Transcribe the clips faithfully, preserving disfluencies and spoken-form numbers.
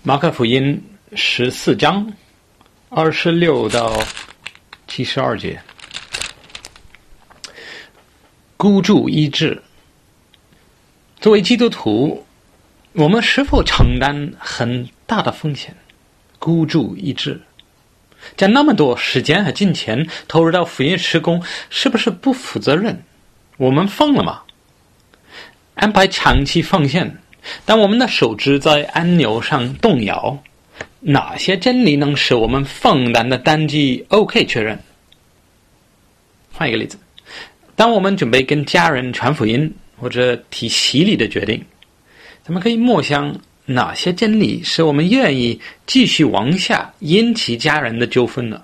马可福音十四章二十六到七十二节，孤注一掷。作为基督徒，我们是否承担很大的风险？孤注一掷，将那么多时间和金钱投入到福音施工，是不是不负责任？我们疯了吗？安排长期奉献，当我们的手指在按钮上动摇，哪些真理能使我们奉担的单机 OK 确认？换一个例子，当我们准备跟家人传福音或者提洗礼的决定，咱们可以默想哪些真理使我们愿意继续往下引起家人的纠纷呢？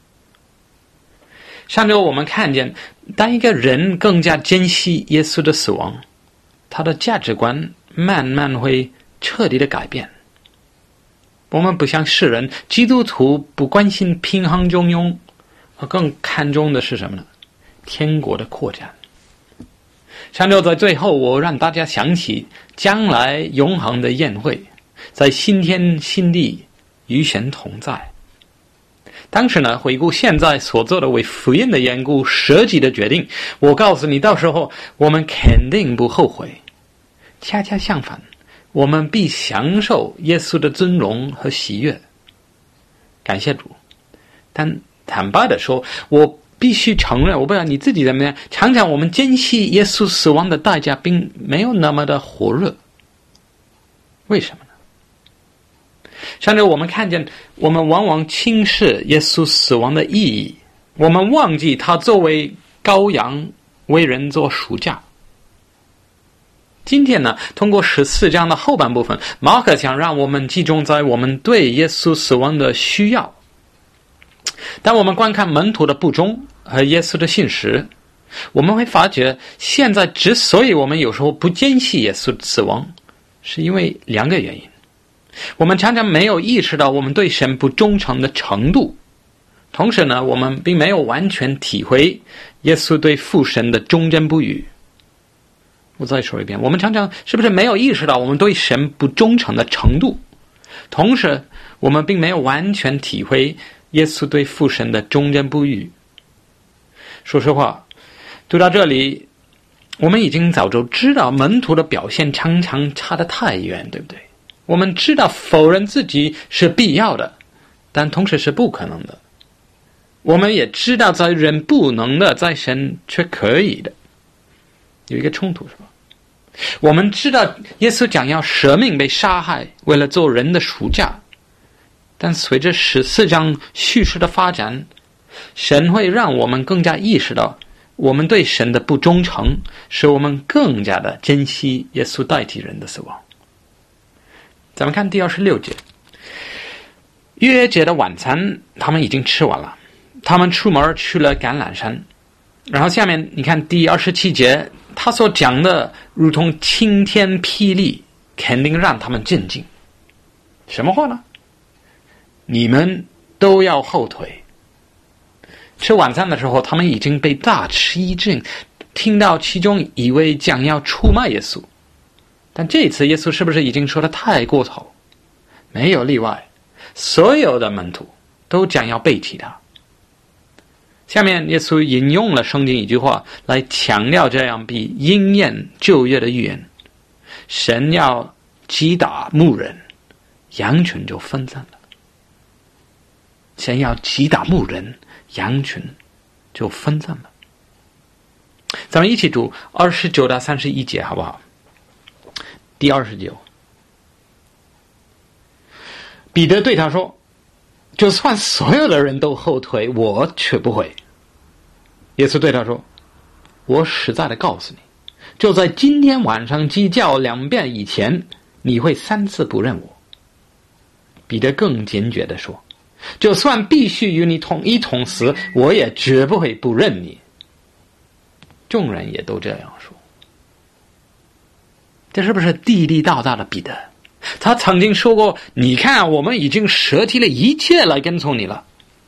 上周我们看见，当一个人更加珍惜耶稣的死亡，他的价值观慢慢会彻底的改变。我们不像世人，基督徒不关心平衡中庸，而更看重的是什么呢？天国的扩展。上周在最后，我让大家想起将来永恒的宴会，在新天新地与神同在。当时呢，回顾现在所做的为福音的缘故舍己的决定，我告诉你，到时候我们肯定不后悔。恰恰相反，我们必享受耶稣的尊荣和喜悦。感谢主。但坦白的说，我必须承认，我不知道你自己怎么样，常常我们珍惜耶稣死亡的代价并没有那么的火热。为什么呢？上周我们看见，我们往往轻视耶稣死亡的意义，我们忘记他作为羔羊为人做赎价。今天呢，通过十四章的后半部分，马可想让我们集中在我们对耶稣死亡的需要。当我们观看门徒的不忠和耶稣的信实，我们会发觉，现在之所以我们有时候不珍惜耶稣的死亡，是因为两个原因。我们常常没有意识到我们对神不忠诚的程度，同时呢，我们并没有完全体会耶稣对父神的忠贞不渝。我再说一遍，我们常常是不是没有意识到我们对神不忠诚的程度，同时我们并没有完全体会耶稣对父神的忠贞不渝。说实话，读到这里，我们已经早就知道门徒的表现常常差得太远，对不对？我们知道否认自己是必要的，但同时是不可能的。我们也知道在人不能的，在神却可以的，有一个冲突，是吧？我们知道耶稣将要舍命被杀害，为了做人的赎价，但随着十四章叙事的发展，神会让我们更加意识到我们对神的不忠诚，使我们更加的珍惜耶稣代替人的死亡。咱们看第二十六节，逾越节的晚餐他们已经吃完了，他们出门去了橄榄山。然后下面你看第二十七节，他所讲的如同晴天霹雳，肯定让他们震惊。什么话呢？你们都要后退。吃晚餐的时候，他们已经被大吃一惊，听到其中一位将要出卖耶稣。但这一次耶稣是不是已经说得太过头？没有例外，所有的门徒都将要背弃他。下面耶稣引用了圣经一句话来强调这样比应验旧约的预言：神要击打牧人，羊群就分散了。神要击打牧人，羊群就分散了。咱们一起读二十九到三十一节好不好？第二十九，彼得对他说：就算所有的人都后退，我却不会。耶稣对他说：我实在的告诉你，就在今天晚上鸡叫两遍以前，你会三次不认我。彼得更坚决地说：就算必须与你同一同死，我也绝不会不认你。众人也都这样说。这是不是地地道道的彼得？他曾经说过：你看，我们已经舍弃了一切来跟从你了。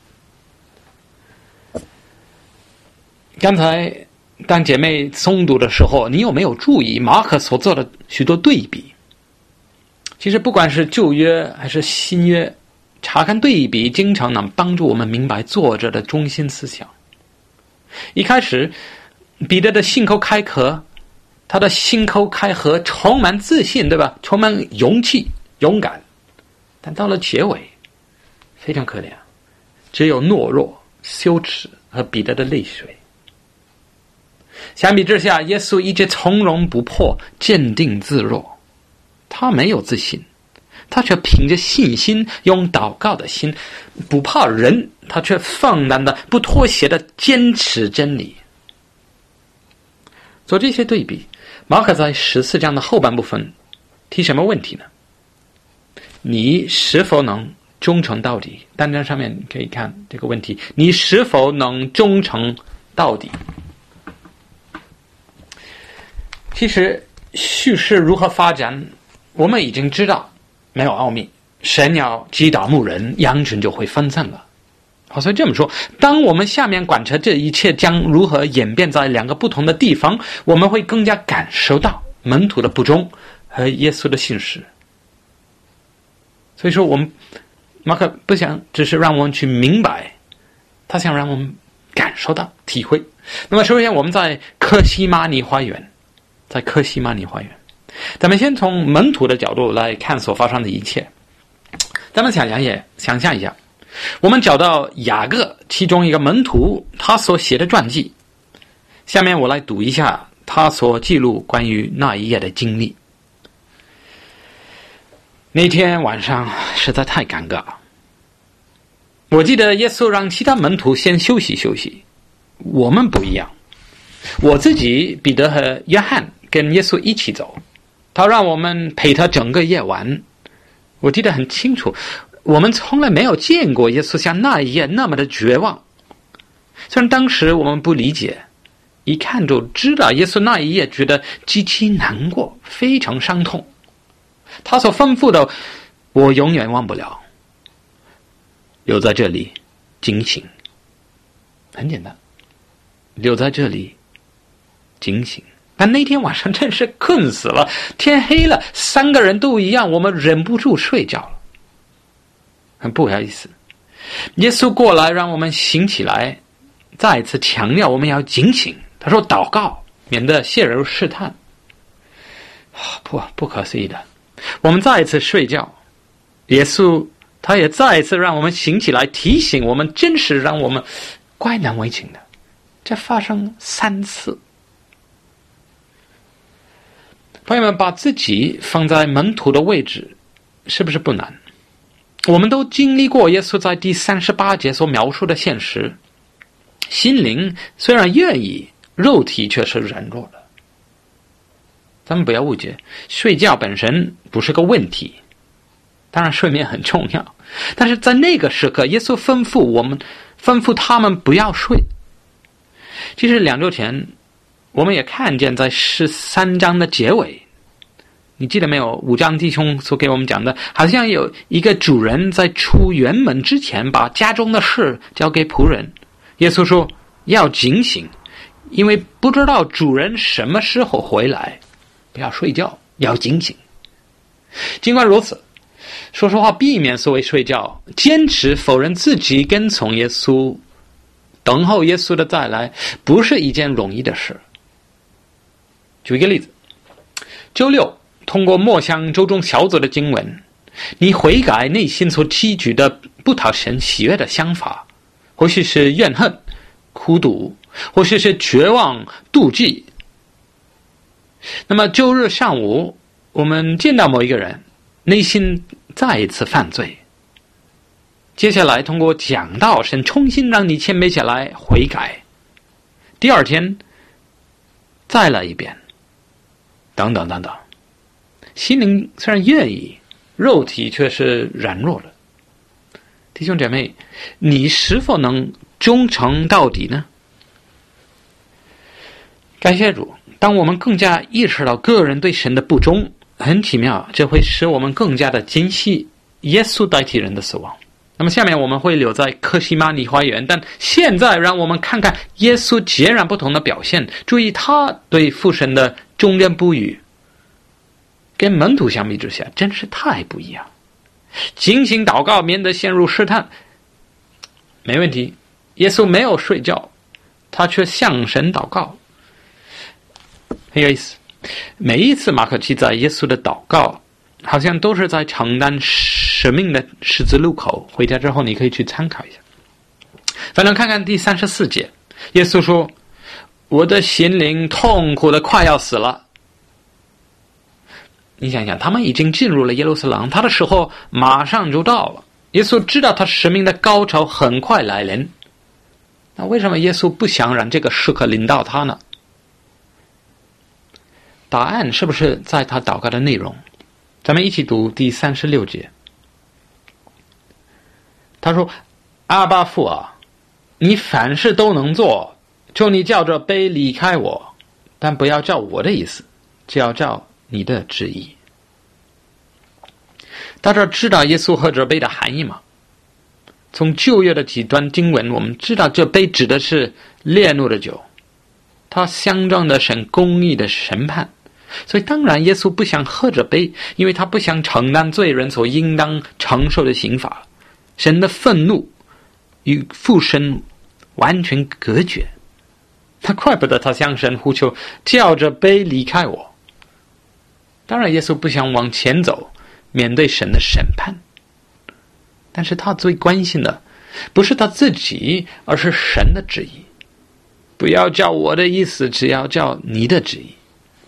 刚才当姐妹诵读的时候，你有没有注意马可所做的许多对比？ 其实不管是旧约还是新约，查看对比经常能帮助我们明白作者的中心思想。一开始彼得的信口开河，他的信口开河充满自信，对吧？充满勇气勇敢，但到了结尾非常可怜，只有懦弱羞耻和彼得的泪水。相比之下，耶稣一直从容不迫，坚定自若。他没有自信，他却凭着信心，用祷告的心，不怕人，他却放胆的不妥协的坚持真理。做这些对比，马可在十四章的后半部分提什么问题呢？你是否能忠诚到底？单章上面可以看这个问题，你是否能忠诚到底？其实叙事如何发展我们已经知道，没有奥秘，神要击打牧人，羊群就会分散了。好，所以这么说，当我们下面观察这一切将如何演变在两个不同的地方，我们会更加感受到门徒的不忠和耶稣的信实。所以说我们马可不想只是让我们去明白，他想让我们感受到体会。那么首先我们在客西马尼花园在客西马尼花园咱们先从门徒的角度来看所发生的一切。咱们想象一下想象一下我们找到雅各其中一个门徒他所写的传记，下面我来读一下他所记录关于那一夜的经历。那天晚上实在太尴尬，我记得耶稣让其他门徒先休息休息，我们不一样。我自己彼得和约翰跟耶稣一起走，他让我们陪他整个夜晚。我记得很清楚，我们从来没有见过耶稣像那一夜那么的绝望。虽然当时我们不理解，一看就知道耶稣那一夜觉得极其难过，非常伤痛。他所吩咐的我永远忘不了，留在这里警醒。很简单，留在这里警醒。但那天晚上真是困死了，天黑了，三个人都一样，我们忍不住睡觉了。很不好意思，耶稣过来让我们醒起来，再次强调我们要警醒。他说祷告，免得陷入试探。不不可思议的，我们再一次睡觉，耶稣他也再一次让我们醒起来，提醒我们，真是让我们乖难为情的。这发生三次。朋友们，把自己放在门徒的位置是不是不难？我们都经历过耶稣在第三十八节所描述的现实，心灵虽然愿意，肉体却是软弱的。咱们不要误解，睡觉本身不是个问题，当然睡眠很重要，但是在那个时刻，耶稣吩咐我们，吩咐他们不要睡。其实两周前我们也看见在十三章的结尾，你记得没有？五章弟兄所给我们讲的，好像有一个主人在出园门之前把家中的事交给仆人。耶稣说要警醒，因为不知道主人什么时候回来，不要睡觉，要警醒。尽管如此，说实话，避免所谓睡觉，坚持否认自己跟从耶稣，等候耶稣的再来，不是一件容易的事。举一个例子，周六通过默想周中小组的经文，你悔改内心所积聚的不讨神喜悦的想法，或许是怨恨、苦毒，或许是绝望、妒忌。那么周日上午我们见到某一个人，内心再一次犯罪，接下来通过讲道，神重新让你谦卑下来悔改，第二天再来一遍，等等等等。心灵虽然愿意，肉体却是软弱的。弟兄姐妹，你是否能忠诚到底呢？感谢主，当我们更加意识到个人对神的不忠，很奇妙，这会使我们更加的珍惜耶稣代替人的死亡。那么下面我们会留在客西马尼花园，但现在让我们看看耶稣截然不同的表现，注意他对父神的忠贞不渝， 跟门徒相比之下真是太不一样。警醒祷告，免得陷入试探，没问题。耶稣没有睡觉，他却向神祷告，很有意思。每一次马可记载耶稣的祷告，好像都是在承担使命的十字路口。回家之后你可以去参考一下。反正看看第三十四节，耶稣说：“我的心灵痛苦的快要死了。”你想想，他们已经进入了耶路撒冷，他的时候马上就到了。耶稣知道他使命的高潮很快来临，那为什么耶稣不想让这个时刻临到他呢？答案是不是在他祷告的内容？咱们一起读第三十六节。他说：“阿爸父啊，你凡事都能做，求你叫这杯离开我，但不要照我的意思，只要照你的旨意。”大家知道耶稣喝这杯的含义吗？从旧约的几段经文，我们知道这杯指的是烈怒的酒，它象征的神公义的审判。所以当然耶稣不想喝这杯，因为他不想承担罪人所应当承受的刑罚。神的愤怒与父神完全隔绝，他怪不得他向神呼求，叫这杯离开我。当然耶稣不想往前走，面对神的审判，但是他最关心的不是他自己，而是神的旨意。不要照我的意思，只要照你的旨意。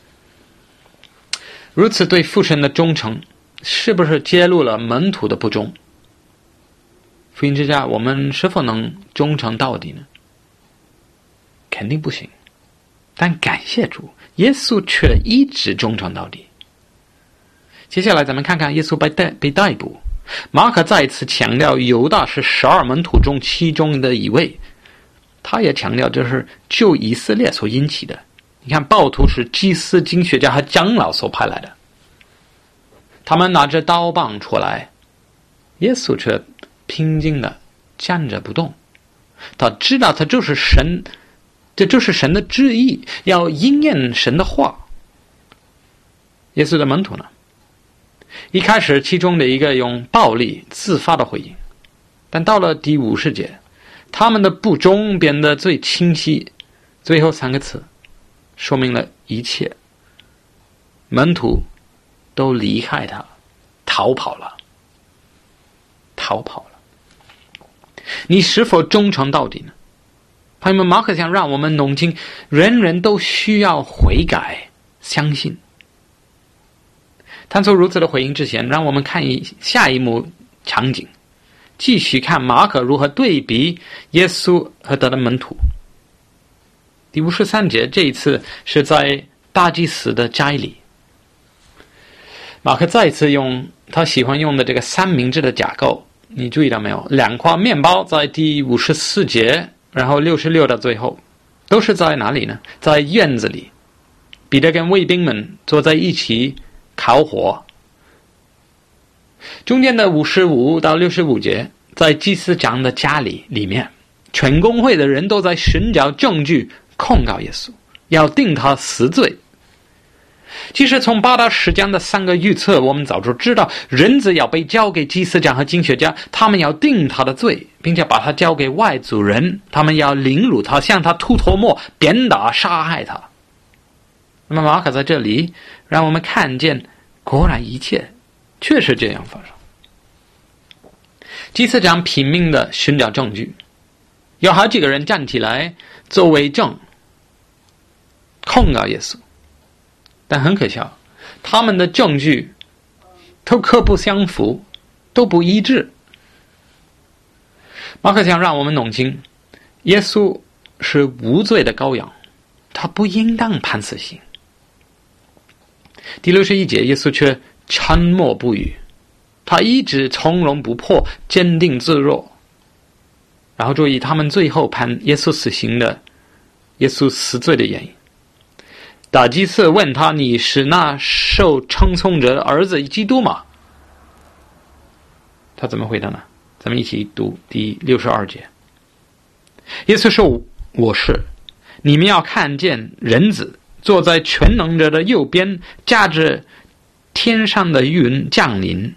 如此对父神的忠诚，是不是揭露了门徒的不忠？福音之家，我们是否能忠诚到底呢？肯定不行。但感谢主，耶稣却一直忠诚到底。接下来咱们看看耶稣被逮被逮捕。马可再一次强调犹大是十二门徒中其中的一位，他也强调这是旧以色列所引起的。你看，暴徒是祭司、经学家和长老所派来的，他们拿着刀棒出来，耶稣却平静地站着不动。他知道他就是神，这就是神的旨意，要应验神的话。耶稣的门徒呢？一开始其中的一个用暴力自发的回应，但到了第五十节，他们的不忠变得最清晰。最后三个词说明了一切，门徒都离开他，逃跑了，逃跑了。你是否忠诚到底呢？朋友们，马可想让我们弄清，人人都需要悔改，相信。探索如此的回应之前，让我们看一下一幕场景，继续看马可如何对比耶稣和他的门徒。第五十三节，这一次是在大祭司的斋里，马可再次用他喜欢用的这个三明治的架构，你注意到没有？两块面包在第五十四节，然后六十六的最后，都是在哪里呢？在院子里，彼得跟卫兵们坐在一起烤火。中间的五十五到六十五节，在祭司长的家里里面，全公会的人都在寻找证据控告耶稣，要定他死罪。其实从八到十章的三个预测，我们早就知道人子要被交给祭司长和经学家，他们要定他的罪，并且把他交给外族人，他们要凌辱他，向他吐唾沫，鞭打杀害他。那么马可在这里让我们看见，果然一切确实这样发生。祭司长拼命的寻找证据，有好几个人站起来作为证控告耶稣，但很可笑，他们的证据都各不相符，都不一致。马可想让我们弄清，耶稣是无罪的羔羊，他不应当判死刑。第六十一节，耶稣却沉默不语，他一直从容不迫，坚定自若。然后注意他们最后判耶稣死刑的耶稣死罪的原因。大祭司问他，你是那受称颂者的儿子基督吗？他怎么回答呢？咱们一起读第六十二节。耶稣说，我是。你们要看见人子坐在全能者的右边，驾着天上的云降临。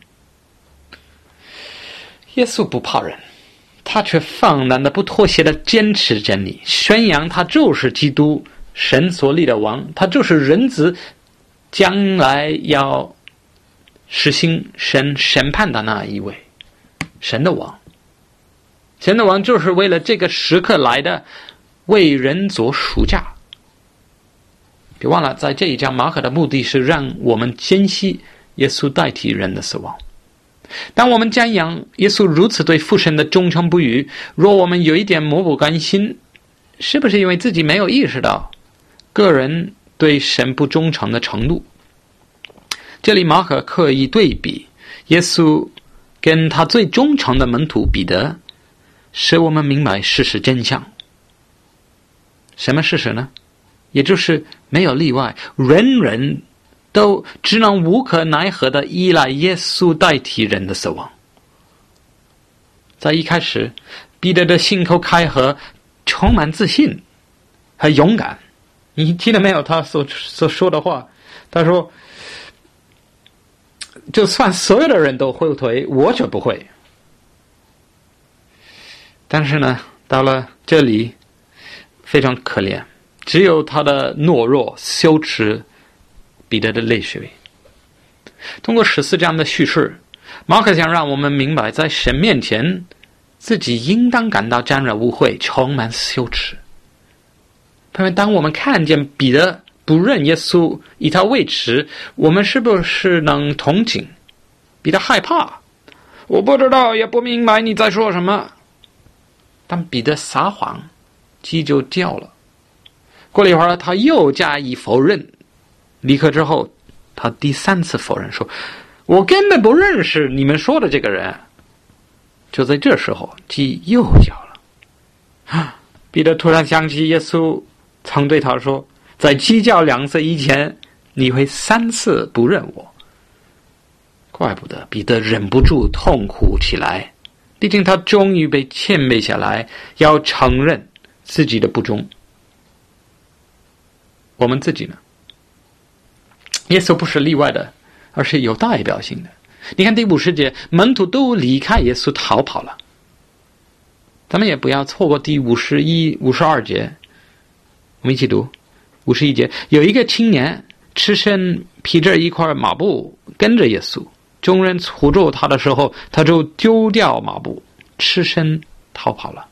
耶稣不怕人，他却放胆的不妥协的坚持真理，宣扬他就是基督，神所立的王，他就是人子将来要实行神审判的那一位，神的王。神的王就是为了这个时刻来的，为人做赎价。别忘了，在这一章马可的目的是让我们珍惜耶稣代替人的死亡。当我们瞻仰耶稣如此对父神的忠诚不渝，若我们有一点漠不甘心，是不是因为自己没有意识到个人对神不忠诚的程度？这里马可刻意对比耶稣跟他最忠诚的门徒彼得，使我们明白事实真相。什么事实呢？也就是没有例外，人人都只能无可奈何地依赖耶稣代替人的死亡。在一开始，彼得的信口开河，充满自信和勇敢。你记得没有他所所说的话？他说，就算所有的人都后退，我就不会。但是呢，到了这里非常可怜，只有他的懦弱羞耻彼得的泪水。通过十四章的叙事，马可想让我们明白，在神面前自己应当感到沾染污秽，充满羞耻。因为当我们看见彼得不认耶稣以他为耻，我们是不是能同情？彼得害怕，我不知道也不明白你在说什么。当彼得撒谎，鸡就叫了。过了一会儿，他又加以否认。离开之后，他第三次否认说，我根本不认识你们说的这个人。就在这时候，鸡又叫了。彼得突然想起耶稣曾对他说，在鸡叫两次以前，你会三次不认我。怪不得彼得忍不住痛哭起来，毕竟他终于被谦卑下来，要承认自己的不忠。我们自己呢？耶稣不是例外的，而是有代表性的。你看第五十节，门徒都离开耶稣逃跑了。咱们也不要错过第五十一、五十二节，我们一起读。五十一节，有一个青年赤身披着一块麻布跟着耶稣，众人扶住他的时候，他就丢掉麻布，赤身逃跑了。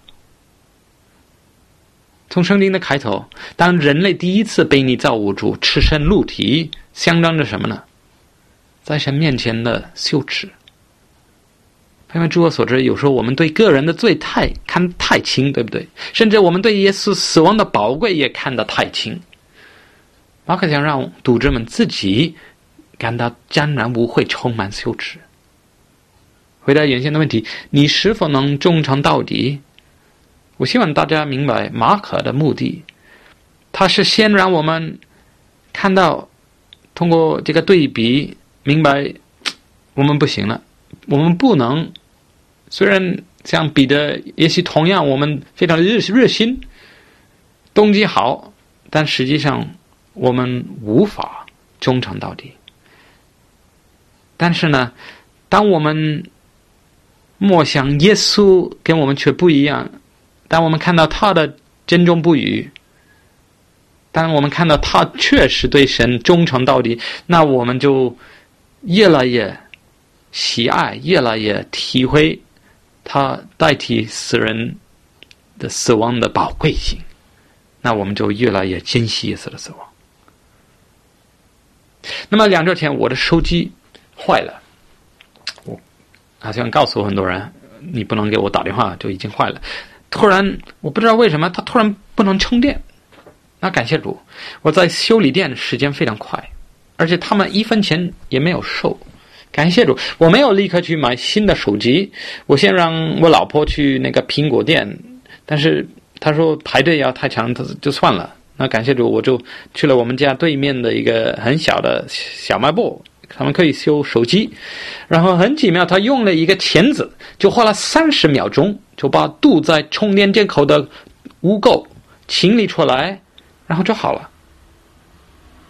从圣经的开头，当人类第一次被你造物主赤身露体，象征着什么呢？在神面前的羞耻。因为诸我所知，有时候我们对个人的罪太看太轻，对不对？甚至我们对耶稣死亡的宝贵也看得太轻。马可想让读者们自己感到沾染污秽，充满羞耻。回答原先的问题，你是否能忠诚到底？我希望大家明白马可的目的，他是先让我们看到，通过这个对比明白我们不行了，我们不能，虽然像彼得也许同样我们非常热热心，动机好，但实际上我们无法忠诚到底。但是呢，当我们默想耶稣跟我们却不一样，当我们看到他的真忠不渝，当我们看到他确实对神忠诚到底，那我们就越来越喜爱，越来越体会他代替死人的死亡的宝贵性，那我们就越来越珍惜耶稣的死亡。那么两周前我的手机坏了，我好像告诉很多人你不能给我打电话，就已经坏了。突然我不知道为什么它突然不能充电，那感谢主，我在修理店时间非常快，而且他们一分钱也没有收，感谢主，我没有立刻去买新的手机，我先让我老婆去那个苹果店，但是她说排队要太长，就算了。那感谢主，我就去了我们家对面的一个很小的小卖部，他们可以修手机。然后很奇妙，他用了一个钳子，就花了三十秒钟，就把堵在充电接口的污垢清理出来，然后就好了。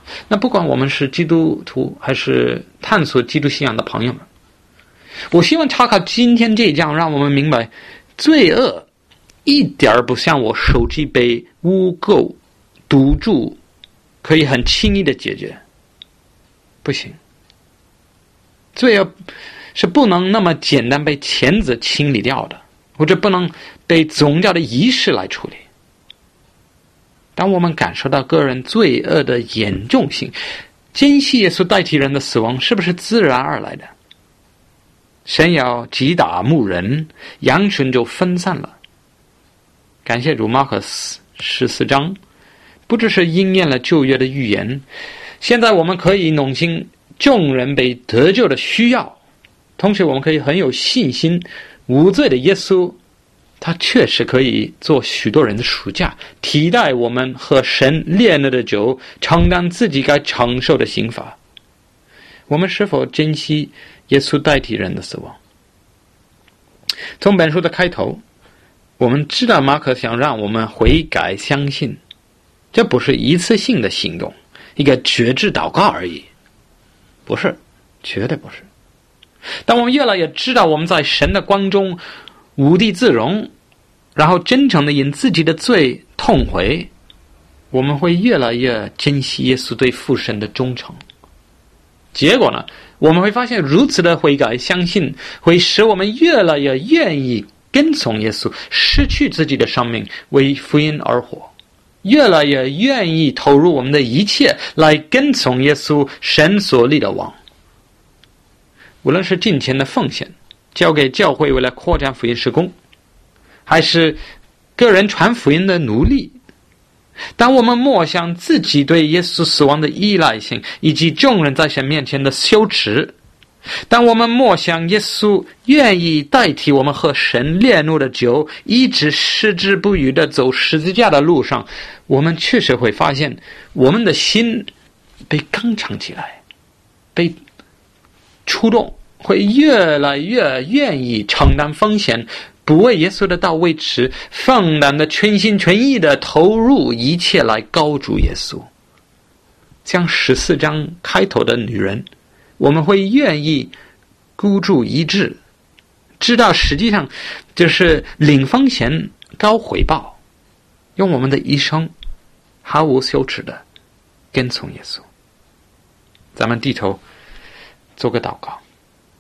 那不管我们是基督徒还是探索基督信仰的朋友们，我希望查考今天这一章，让我们明白，罪恶一点儿不像我手机被污垢堵住，可以很轻易的解决。不行，罪恶是不能那么简单被钳子清理掉的，或者不能被宗教的仪式来处理。当我们感受到个人罪恶的严重性，珍惜耶稣代替人的死亡是不是自然而来的？神要击打牧人，羊群就分散了。感谢主，马可十四章不只是应验了旧约的预言，现在我们可以弄清众人被得救的需要，同时我们可以很有信心，无罪的耶稣他确实可以做许多人的赎价，替代我们和神烈怒的酒，承担自己该承受的刑罚。我们是否珍惜耶稣代替人的死亡？从本书的开头，我们知道马可想让我们悔改相信，这不是一次性的行动，一个决志祷告而已，不是，绝对不是。当我们越来越知道我们在神的光中无地自容，然后真诚的因自己的罪痛悔，我们会越来越珍惜耶稣对父神的忠诚。结果呢，我们会发现如此的悔改相信会使我们越来越愿意跟从耶稣，失去自己的生命为福音而活，越来越愿意投入我们的一切来跟从耶稣神所立的王。无论是金钱的奉献，交给教会为了扩展福音事工，还是个人传福音的努力，当我们默想自己对耶稣死亡的依赖性，以及众人在神面前的羞耻，当我们默想耶稣愿意代替我们喝神烈怒的酒，一直矢志不渝地走十字架的路上，我们确实会发现我们的心被刚强起来，被触动，会越来越愿意承担风险，不为耶稣的道为耻，放胆的全心全意的投入一切来高筑耶稣。像十四章开头的女人，我们会愿意孤注一掷，知道实际上就是领风险高回报，用我们的一生毫无羞耻的跟从耶稣。咱们低头做个祷告。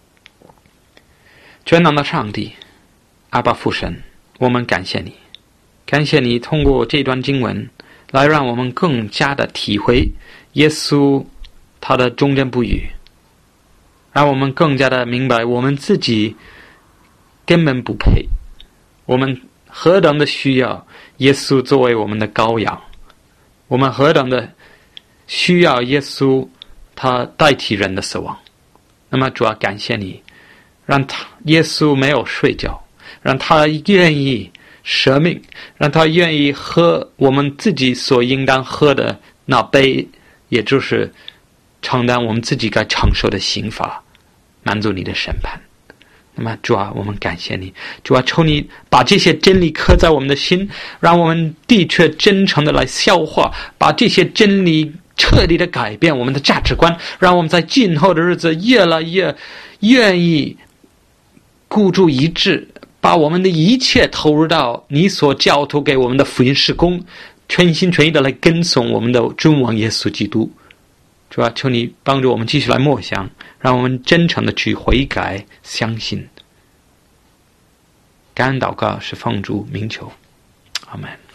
全能的上帝，阿爸父神，我们感谢你，感谢你通过这段经文来让我们更加的体会耶稣他的忠贞不渝，让我们更加的明白我们自己根本不配，我们何等的需要耶稣作为我们的羔羊，我们何等的需要耶稣他代替人的死亡。那么主要感谢你，让他耶稣没有睡觉，让他愿意舍命，让他愿意喝我们自己所应当喝的那杯，也就是承担我们自己该承受的刑罚，满足你的审判。那么主啊，我们感谢你，主啊，求你把这些真理刻在我们的心，让我们的确真诚的来消化，把这些真理彻底的改变我们的价值观，让我们在今后的日子越来越愿意孤注一掷，把我们的一切投入到你所交托给我们的福音事工，全心全意的来跟从我们的君王耶稣基督。主啊，求你帮助我们继续来默想，让我们真诚的去悔改相信。感恩祷告是奉主名求，阿们。